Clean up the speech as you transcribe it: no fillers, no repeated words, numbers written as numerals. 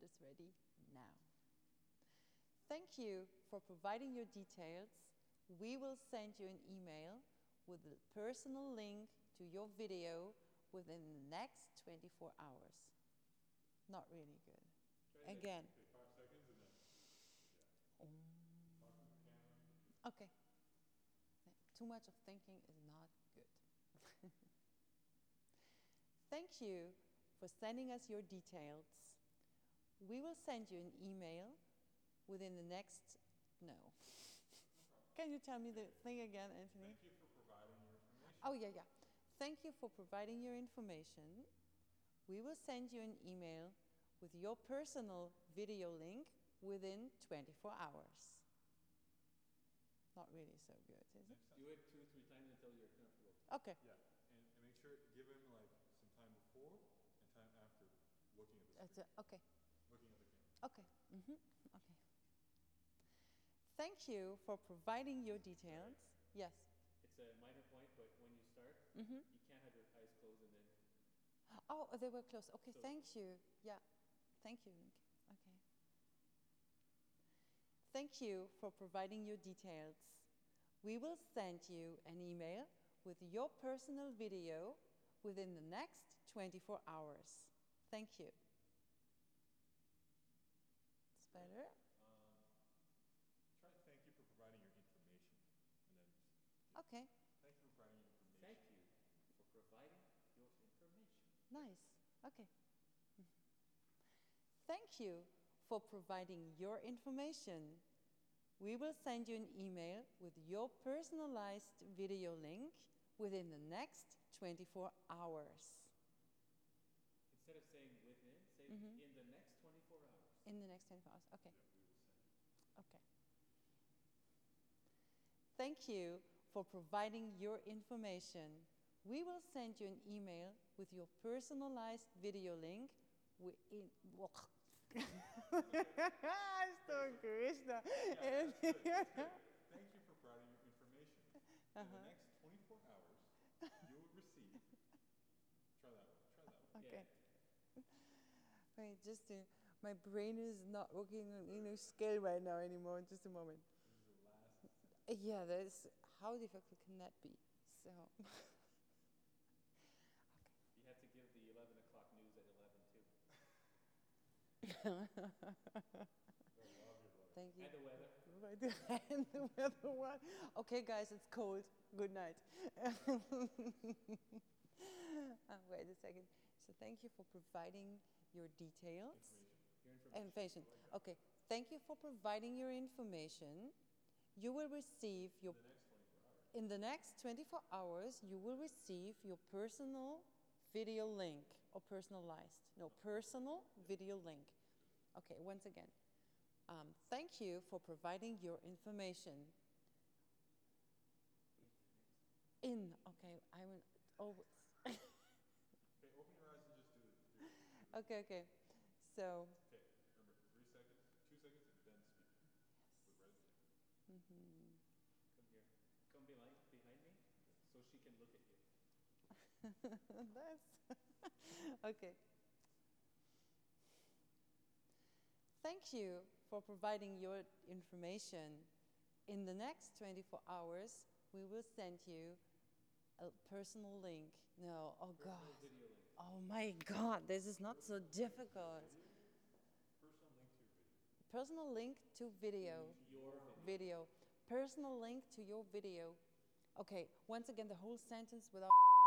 is ready now. Thank you for providing your details. We will send you an email with a personal link to your video within the next 24 hours. Not really good. Again. 5 seconds and then, talk to the camera. Okay. Too much of thinking is not good. Thank you for sending us your details. We will send you an email within the next, no. Can you tell me the thing again, Anthony? Thank you for providing your information. Oh, yeah. Thank you for providing your information. We will send you an email with your personal video link within 24 hours. Not really so good, is it? Do it 2 or 3 times until you're comfortable. Okay. Yeah, and make sure, give him like some time before and time after looking at the screen. Okay. Looking at the camera. Okay. Okay. Thank you for providing your details. Yes. It's a minor point, but when you start, you can't have your eyes closed and then... Oh, they were close. Okay, So- thank you. Yeah. Thank you. Okay. Thank you for providing your details. We will send you an email with your personal video within the next 24 hours. Thank you. It's better? Try thank you for providing your information. And then, Okay. thank you for providing your information. Thank you for providing your information. Nice. Okay. Thank you for providing your information. We will send you an email with your personalized video link within the next 24 hours. Instead of saying within, say in the next 24 hours. In the next 24 hours. Okay. Yeah, we will send you. Okay. Thank you for providing your information. We will send you an email with your personalized video link within... Estou Krishna. Thank you for providing your information. In the next 24 hours, you will receive... Try that one. Okay. Wait, just to... My brain is not working on scale right now anymore. Just a moment. This is the last sentence. Yeah, that's... How difficult can that be? So... You have to give the 11 o'clock news at 11 too. Thank you. And the weather. And the weather what? Okay, guys, it's cold. Good night. Wait a second. So thank you for providing your details. Your Information. Okay. Thank you for providing your information. You will receive your... In the next 24 hours, you will receive your personal video link or personalized. No, personal video link. Okay, once again. Thank you for providing your information. Okay, I will always... Okay, open your eyes and just do it. Okay. So... Okay, remember, 3 seconds, 2 seconds, and then speak. Look right at the camera. Come here. Come behind me so she can look at you. That's... Okay. Thank you for providing your information. In the next 24 hours, we will send you a personal link. No, oh God. Video link. Oh my God, this is not so difficult. Personal link to your video. Personal link to video. Your Video. Personal link to your video. Okay, once again, the whole sentence without